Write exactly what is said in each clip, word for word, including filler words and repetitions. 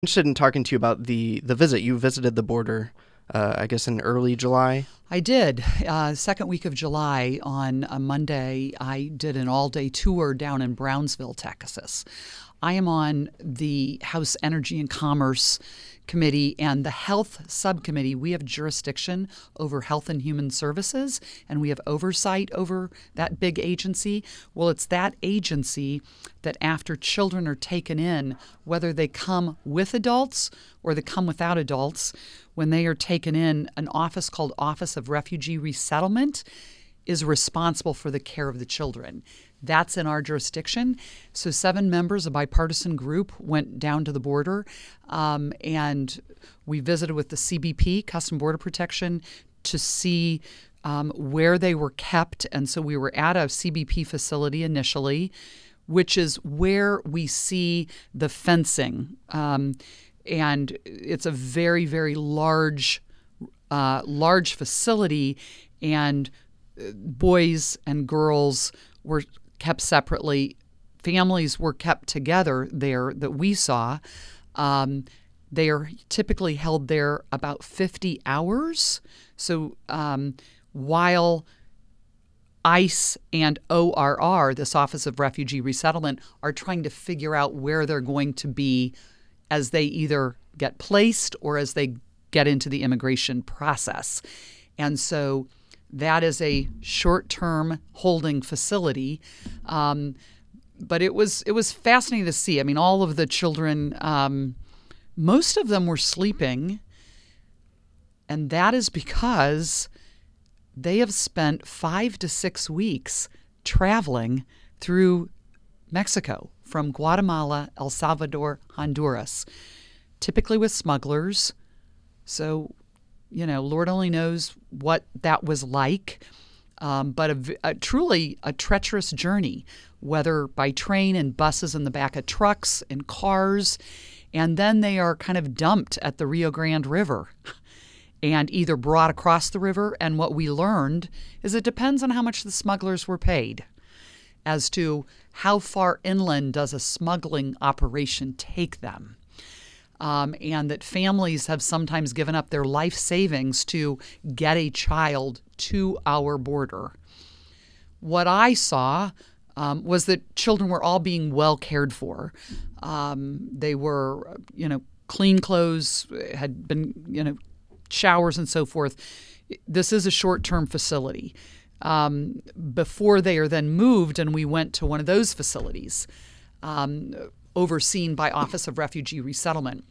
Interested in talking to you about the, the visit. You visited the border, uh, I guess, in early July. I did. Uh, second week of July on a Monday, I did an all-day tour down in Brownsville, Texas. I am on the House Energy and Commerce Committee and the Health Subcommittee. We have jurisdiction over Health and Human Services, and we have oversight over that big agency. Well, it's that agency that after children are taken in, whether they come with adults or they come without adults, when they are taken in, an office called Office of Refugee Resettlement is responsible for the care of the children. That's in our jurisdiction. So seven members, a bipartisan group, went down to the border, um, and we visited with the C B P, Custom Border Protection, to see um, where they were kept. And so we were at a C B P facility initially, which is where we see the fencing. Um, and it's a very, very large, uh, large facility, and boys and girls were kept separately. Families were kept together there that we saw. Um, they are typically held there about fifty hours. So um, while ICE and O R R, this Office of Refugee Resettlement, are trying to figure out where they're going to be as they either get placed or as they get into the immigration process. And so that is a short-term holding facility, um, but it was it was fascinating to see. I mean, all of the children, um, most of them were sleeping, and that is because they have spent five to six weeks traveling through Mexico from Guatemala, El Salvador, Honduras, typically with smugglers. So, you know, Lord only knows what that was like, um, but a, a, truly a treacherous journey, whether by train and buses in the back of trucks and cars, and then they are kind of dumped at the Rio Grande River and either brought across the river. And what we learned is it depends on how much the smugglers were paid as to how far inland does a smuggling operation take them. Um, and that families have sometimes given up their life savings to get a child to our border. What I saw um, was that children were all being well cared for. Um, they were, you know, clean clothes, had been, you know, showers and so forth. This is a short-term facility. Um, before they are then moved, and we went to one of those facilities, um, overseen by Office of Refugee Resettlement.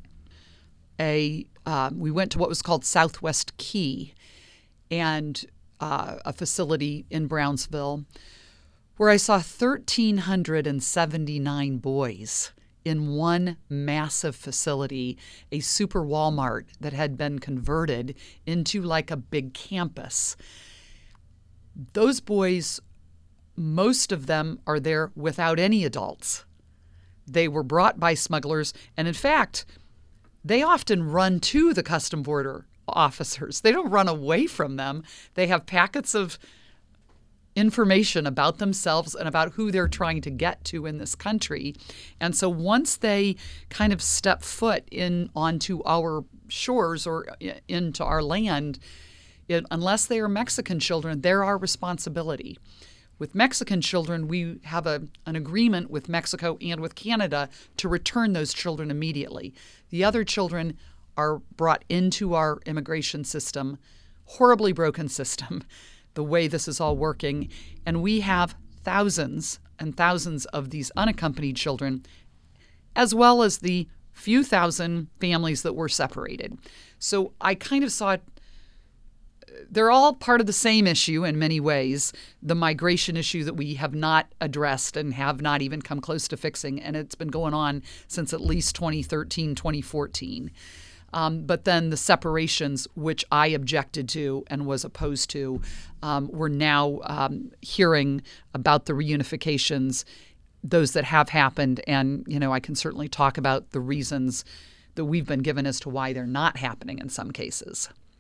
A uh, we went to what was called Southwest Key, and uh, a facility in Brownsville, where I saw one thousand three hundred seventy-nine boys in one massive facility, a super Walmart that had been converted into like a big campus. Those boys, most of them are there without any adults. They were brought by smugglers, and in fact, they often run to the custom border officers. They don't run away from them. They have packets of information about themselves and about who they're trying to get to in this country. And so once they kind of step foot in onto our shores or into our land, it, unless they are Mexican children, they're our responsibility. With Mexican children, we have a, an agreement with Mexico and with Canada to return those children immediately. The other children are brought into our immigration system, horribly broken system, the way this is all working. And we have thousands and thousands of these unaccompanied children, as well as the few thousand families that were separated. So I kind of saw it. They're all part of the same issue in many ways, the migration issue that we have not addressed and have not even come close to fixing. And it's been going on since at least twenty thirteen, twenty fourteen. Um, but then the separations, which I objected to and was opposed to, um, we're now um, hearing about the reunifications, those that have happened. And, you know, I can certainly talk about the reasons that we've been given as to why they're not happening in some cases.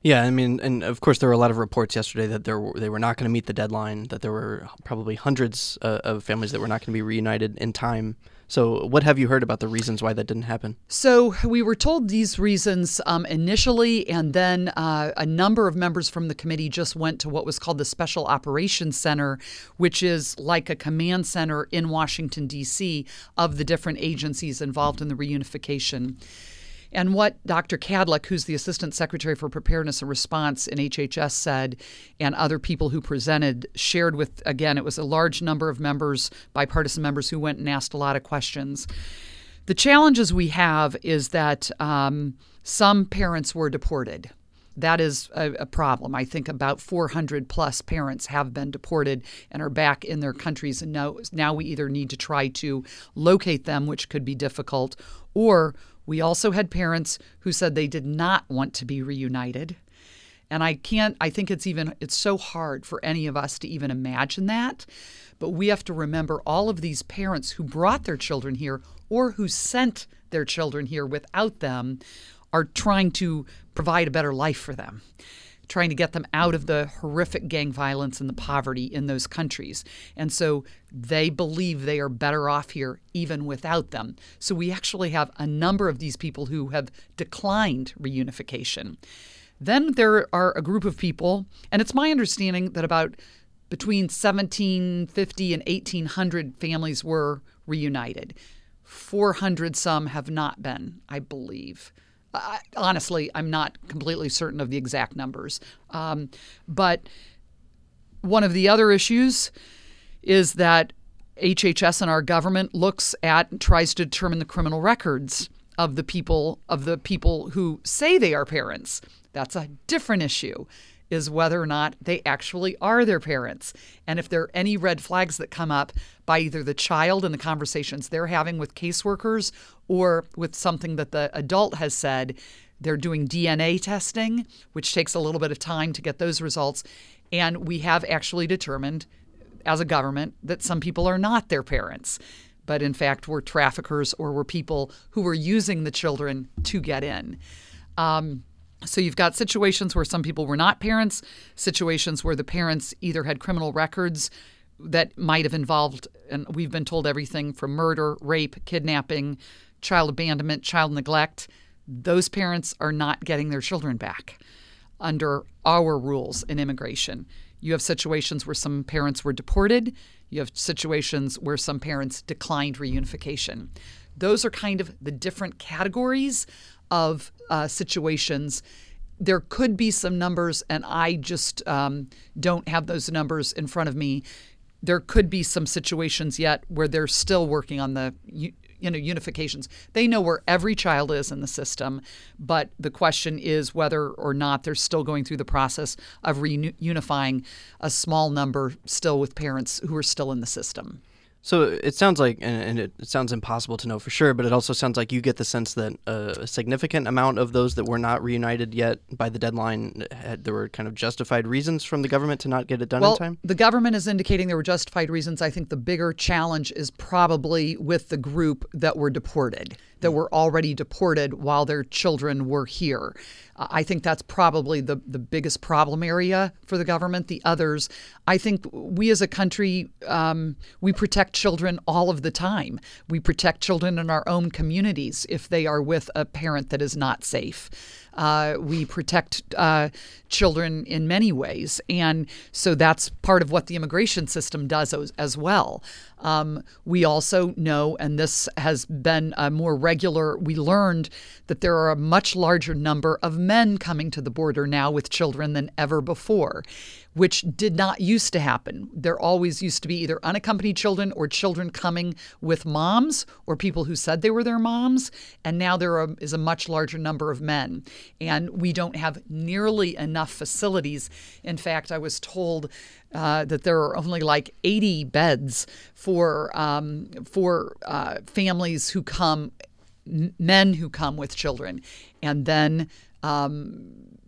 Yeah, I mean, and of course there were a lot of reports yesterday that there were, they were not going to meet the deadline, that there were probably hundreds uh, of families that were not going to be reunited in time. So what have you heard about the reasons why that didn't happen? So we were told these reasons um, initially, and then uh, a number of members from the committee just went to what was called the Special Operations Center, which is like a command center in Washington, D C, of the different agencies involved in the reunification. And what Doctor Kadlec, who's the Assistant Secretary for Preparedness and Response in H H S, said, and other people who presented, shared with, again, it was a large number of members, bipartisan members, who went and asked a lot of questions. The challenges we have is that um, some parents were deported. That is a, a problem. I think about four hundred plus parents have been deported and are back in their countries. And now, now we either need to try to locate them, which could be difficult, or we also had parents who said they did not want to be reunited. And I can't, I think it's even, it's so hard for any of us to even imagine that. But we have to remember all of these parents who brought their children here or who sent their children here without them are trying to provide a better life for them, trying to get them out of the horrific gang violence and the poverty in those countries. And so they believe they are better off here even without them. So we actually have a number of these people who have declined reunification. Then there are a group of people, and it's my understanding that about between seventeen fifty and eighteen hundred families were reunited. four hundred some have not been, I believe. I, honestly, I'm not completely certain of the exact numbers. Um, but one of the other issues is that H H S and our government looks at and tries to determine the criminal records of the people of the people who say they are parents. That's a different issue, is whether or not they actually are their parents. And if there are any red flags that come up by either the child and the conversations they're having with caseworkers or with something that the adult has said, they're doing D N A testing, which takes a little bit of time to get those results. And we have actually determined as a government that some people are not their parents, but in fact were traffickers or were people who were using the children to get in. Um, So you've got situations where some people were not parents, situations where the parents either had criminal records that might have involved, and we've been told everything from murder, rape, kidnapping, child abandonment, child neglect. Those parents are not getting their children back under our rules in immigration. You have situations where some parents were deported. You have situations where some parents declined reunification. Those are kind of the different categories of uh, situations. There could be some numbers, and I just um, don't have those numbers in front of me. There could be some situations yet where they're still working on the you know unifications. They know where every child is in the system, but the question is whether or not they're still going through the process of reunifying a small number still with parents who are still in the system. So it sounds like, and it, it sounds impossible to know for sure, but it also sounds like you get the sense that uh, a significant amount of those that were not reunited yet by the deadline, had, there were kind of justified reasons from the government to not get it done well, in time? The government is indicating there were justified reasons. I think the bigger challenge is probably with the group that were deported, that were already deported while their children were here. Uh, I think that's probably the, the biggest problem area for the government. The others, I think we as a country, um, we protect children all of the time. We protect children in our own communities if they are with a parent that is not safe. Uh, we protect uh, children in many ways. And so that's part of what the immigration system does as, as well. Um, we also know, and this has been a more regular, we learned that there are a much larger number of men coming to the border now with children than ever before, which did not used to happen. There always used to be either unaccompanied children or children coming with moms or people who said they were their moms. And now there are, is a much larger number of men. And we don't have nearly enough facilities. In fact, I was told uh, that there are only like eighty beds for um, for uh, families who come, m- men who come with children. And then um,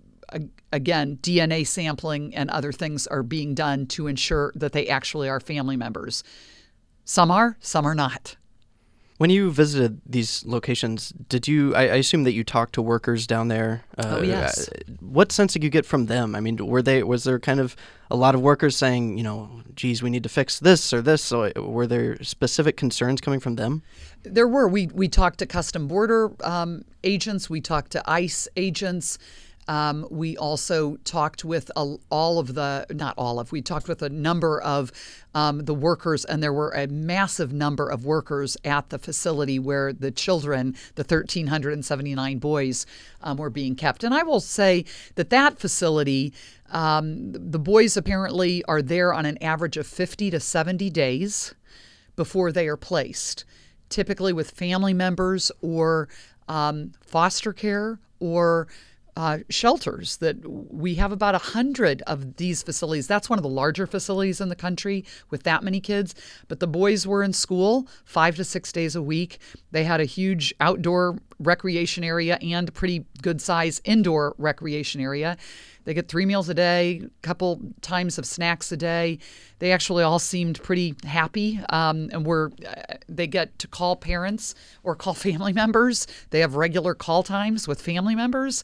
again, D N A sampling and other things are being done to ensure that they actually are family members. Some are, some are not. When you visited these locations, did you, I, I assume that you talked to workers down there. Uh, oh, yes. What sense did you get from them? I mean, were they, was there kind of a lot of workers saying, you know, geez, we need to fix this or this? So were there specific concerns coming from them? There were. We, we talked to Custom Border um, agents. We talked to ICE agents. Um, we also talked with a, all of the, not all of, we talked with a number of um, the workers, and there were a massive number of workers at the facility where the children, the one thousand three hundred seventy-nine boys, um, were being kept. And I will say that that facility, um, the boys apparently are there on an average of fifty to seventy days before they are placed, typically with family members or um, foster care or Uh, shelters. That we have about a hundred of these facilities. That's one of the larger facilities in the country with that many kids. But the boys were in school five to six days a week. They had a huge outdoor recreation area and pretty good size indoor recreation area. They get three meals a day, a couple times of snacks a day. They actually all seemed pretty happy, um, and were uh, they get to call parents or call family members. They have regular call times with family members.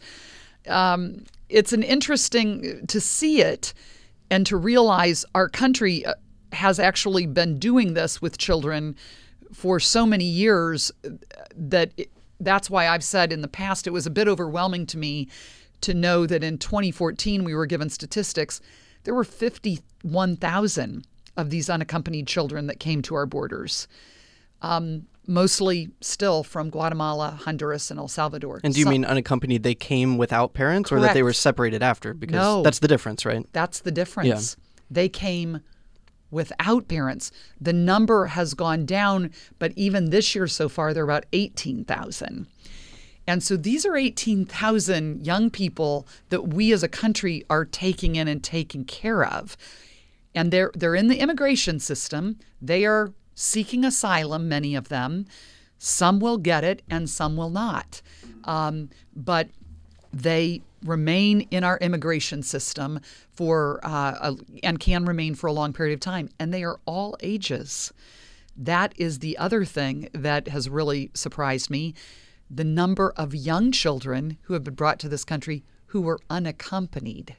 Um, it's an interesting to see it and to realize our country has actually been doing this with children for so many years that it, that's why I've said in the past it was a bit overwhelming to me to know that in twenty fourteen we were given statistics. There were fifty-one thousand of these unaccompanied children that came to our borders. Um, mostly still from Guatemala, Honduras, and El Salvador. And do you Some, mean unaccompanied, they came without parents, correct. Or that they were separated after? Because no, that's the difference, right? That's the difference. Yeah. They came without parents. The number has gone down, but even this year so far, they're about eighteen thousand. And so these are eighteen thousand young people that we as a country are taking in and taking care of. And they're they're in the immigration system. They are seeking asylum, many of them. Some will get it and some will not. Um, but they remain in our immigration system for uh, a, and can remain for a long period of time. And they are all ages. That is the other thing that has really surprised me. The number of young children who have been brought to this country who were unaccompanied.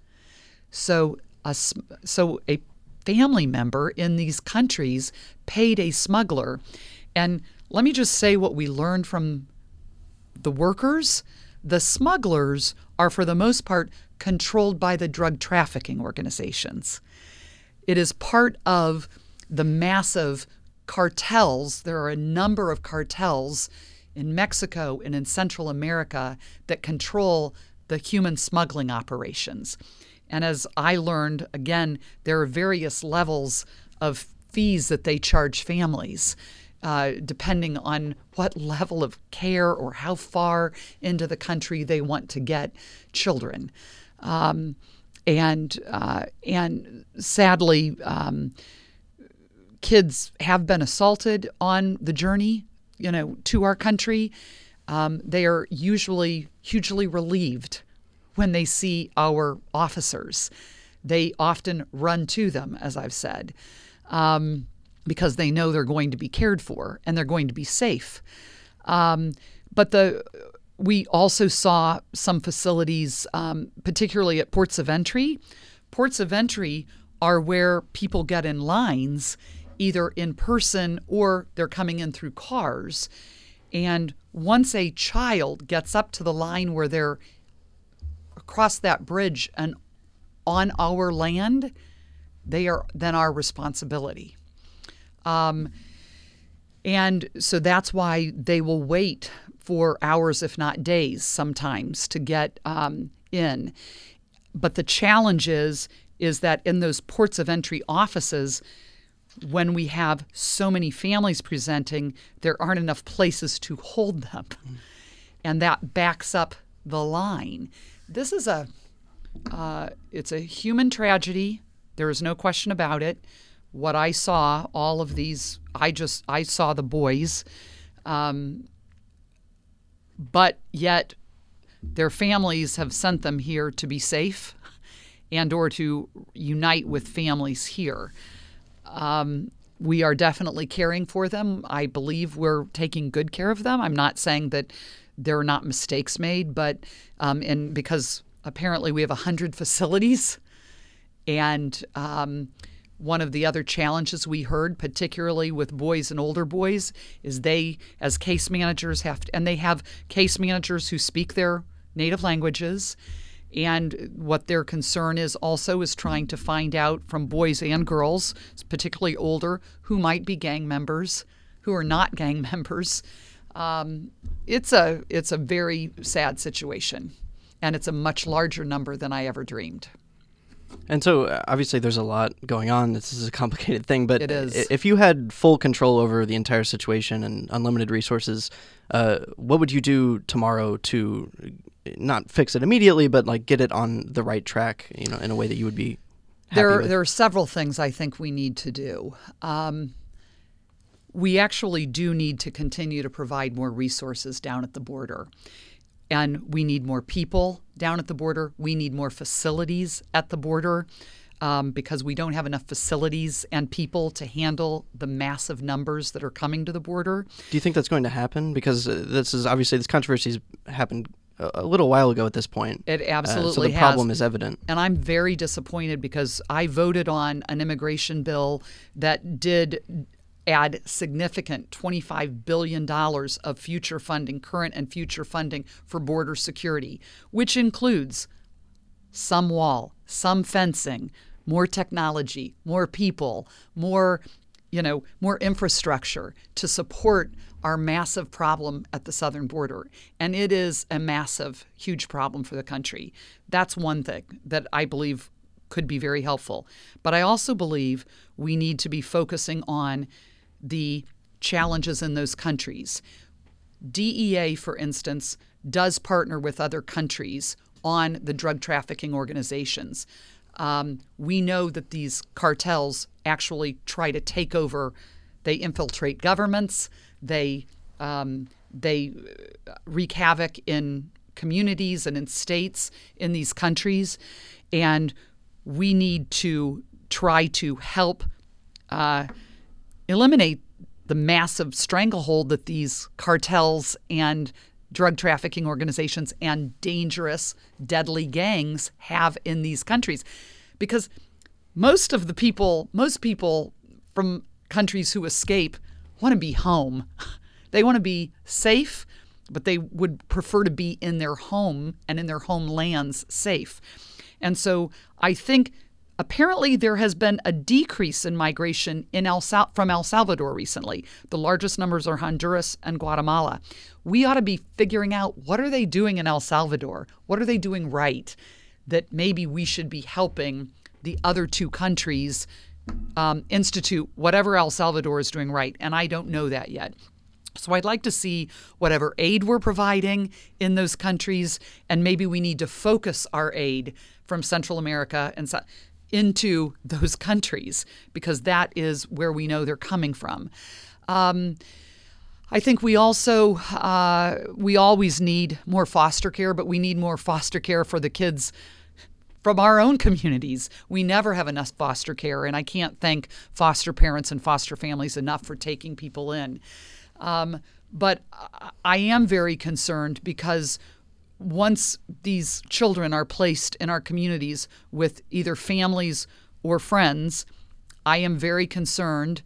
So a, so a family member in these countries paid a smuggler. And let me just say what we learned from the workers. The smugglers are, for the most part, controlled by the drug trafficking organizations. It is part of the massive cartels. There are a number of cartels in Mexico and in Central America that control the human smuggling operations. And as I learned, again, there are various levels of fees that they charge families, uh, depending on what level of care or how far into the country they want to get children. Um, and uh, and sadly, um, kids have been assaulted on the journey, you know, to our country. Um, they are usually hugely relieved when they see our officers. They often run to them, as I've said, um, because they know they're going to be cared for and they're going to be safe. Um, but the we also saw some facilities, um, particularly at ports of entry. Ports of entry are where people get in lines, either in person or they're coming in through cars. And once a child gets up to the line where they're across that bridge and on our land, they are then our responsibility. Um, and so that's why they will wait for hours, if not days, sometimes to get um, in. But the challenge is, is that in those ports of entry offices, when we have so many families presenting, there aren't enough places to hold them. Mm. And that backs up the line. This is a, uh, it's a human tragedy. There is no question about it. What I saw, all of these, I just, I saw the boys, um, but yet their families have sent them here to be safe and or to unite with families here. Um, we are definitely caring for them. I believe we're taking good care of them. I'm not saying that there are not mistakes made, but um, and because apparently we have one hundred facilities, and um, one of the other challenges we heard, particularly with boys and older boys, is they, as case managers, have to, and they have case managers who speak their native languages. And what their concern is also is trying to find out from boys and girls, particularly older, who might be gang members, who are not gang members. Um, it's a it's a very sad situation, and it's a much larger number than I ever dreamed. And so, uh, obviously, there's a lot going on. This is a complicated thing, but it is. I- if you had full control over the entire situation and unlimited resources, uh, what would you do tomorrow to not fix it immediately, but like get it on the right track, you know, in a way that you would be happy there, with? There are several things I think we need to do. Um, we actually do need to continue to provide more resources down at the border. And we need more people down at the border. We need more facilities at the border um, because we don't have enough facilities and people to handle the massive numbers that are coming to the border. Do you think that's going to happen? Because uh, this is obviously this controversy's happened a, a little while ago at this point. It absolutely uh, so the has. problem is evident. And I'm very disappointed because I voted on an immigration bill that did add significant twenty-five billion dollars of future funding, current and future funding for border security, which includes some wall, some fencing, more technology, more people, more, you know, more infrastructure to support our massive problem at the southern border. And it is a massive, huge problem for the country. That's one thing that I believe could be very helpful. But I also believe we need to be focusing on the challenges in those countries. D E A, for instance, does partner with other countries on the drug trafficking organizations. Um, we know that these cartels actually try to take over. They infiltrate governments. They um, they wreak havoc in communities and in states in these countries, and we need to try to help uh, eliminate the massive stranglehold that these cartels and drug trafficking organizations and dangerous, deadly gangs have in these countries. Because most of the people, most people from countries who escape want to be home. They want to be safe, but they would prefer to be in their home and in their homelands safe. And so I think apparently there has been a decrease in migration in El Sal- from El Salvador recently. The largest numbers are Honduras and Guatemala. We ought to be figuring out what are they doing in El Salvador? What are they doing right that maybe we should be helping the other two countries um, institute whatever El Salvador is doing right. And I don't know that yet. So I'd like to see whatever aid we're providing in those countries, and maybe we need to focus our aid from Central America and so- into those countries because that is where we know they're coming from. Um, I think we also, uh, we always need more foster care, but we need more foster care for the kids from our own communities. We never have enough foster care, and I can't thank foster parents and foster families enough for taking people in. Um, but I am very concerned because once these children are placed in our communities with either families or friends, I am very concerned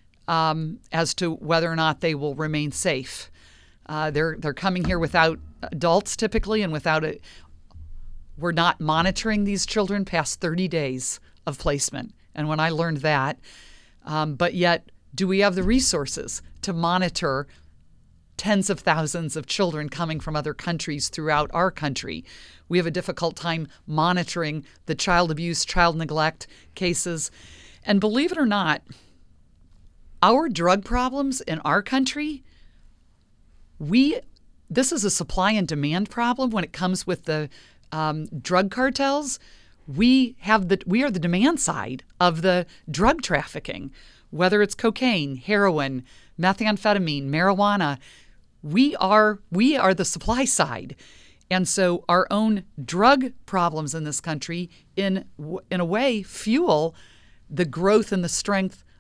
um, as to whether or not they will remain safe. Uh, they're they're coming here without adults typically, and without it, we're not monitoring these children past thirty days of placement. And when I learned that, um, but yet, do we have the resources to monitor tens of thousands of children coming from other countries throughout our country? We have a difficult time monitoring the child abuse, child neglect cases. And believe it or not, our drug problems in our country, we this is a supply and demand problem when it comes with the um, drug cartels. We have the we are the demand side of the drug trafficking, whether it's cocaine, heroin, methamphetamine, marijuana. We are we are the supply side. And so our own drug problems in this country, in in a way, fuel the growth and the strength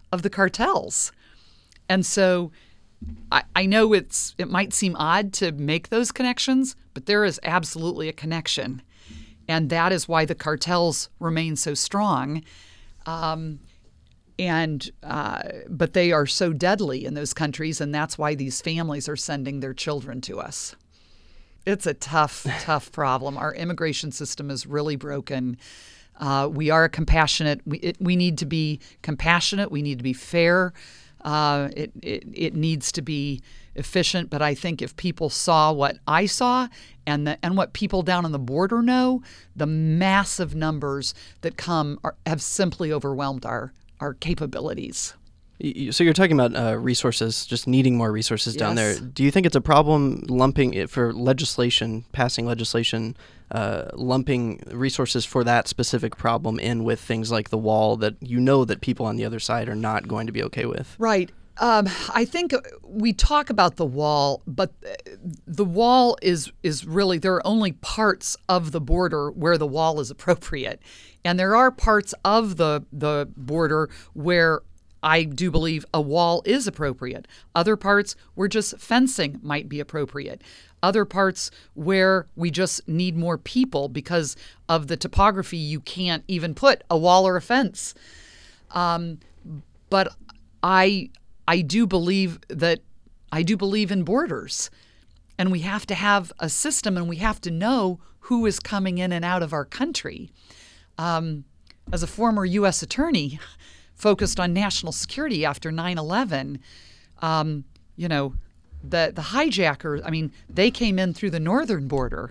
of the cartels. And so I, I know it's it might seem odd to make those connections, but there is absolutely a connection. And that is why the cartels remain so strong. Um, and uh, but they are so deadly in those countries, and that's why these families are sending their children to us. It's a tough, tough problem. Our immigration system is really broken. Uh, we are compassionate. We it, we need to be compassionate. We need to be fair. Uh, it, it it needs to be efficient. But I think if people saw what I saw and the, and what people down on the border know, the massive numbers that come are, have simply overwhelmed our our capabilities. So you're talking about uh, resources, just needing more resources down Yes. there. Do you think it's a problem lumping it for legislation, passing legislation, uh, lumping resources for that specific problem in with things like the wall that you know that people on the other side are not going to be okay with? Right. Um, I think we talk about the wall, but the wall is is really, there are only parts of the border where the wall is appropriate. And there are parts of the the border where I do believe a wall is appropriate. Other parts where just fencing might be appropriate. Other parts where we just need more people because of the topography, you can't even put a wall or a fence. Um, but I I do believe that I do believe in borders, and we have to have a system, and we have to know who is coming in and out of our country. Um, as a former U S attorney focused on national security after nine eleven, um, you know, the the hijackers, I mean, they came in through the northern border.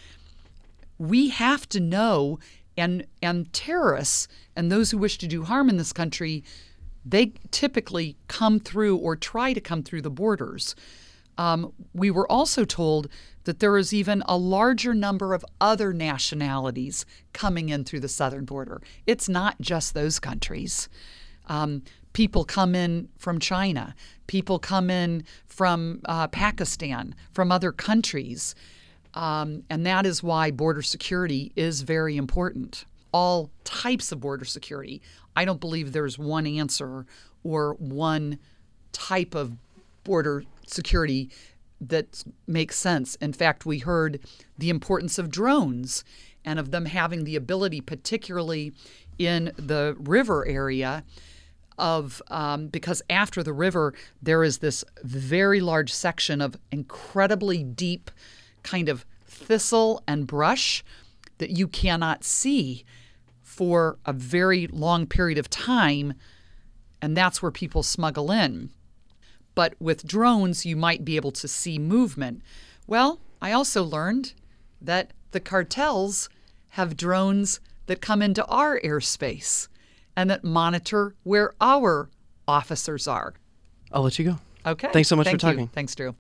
We have to know, and and terrorists and those who wish to do harm in this country, they typically come through or try to come through the borders. Um, we were also told that there is even a larger number of other nationalities coming in through the southern border. It's not just those countries. Um, people come in from China. People come in from uh, Pakistan, from other countries. Um, and that is why border security is very important. All types of border security. I don't believe there's one answer or one type of border security that makes sense. In fact, we heard the importance of drones and of them having the ability, particularly in the river area, of um, because after the river, there is this very large section of incredibly deep kind of thistle and brush that you cannot see for a very long period of time, and that's where people smuggle in. But with drones, you might be able to see movement. Well, I also learned that the cartels have drones that come into our airspace and that monitor where our officers are. I'll let you go. Okay. Thanks so much Thank for you. talking. Thanks, Drew.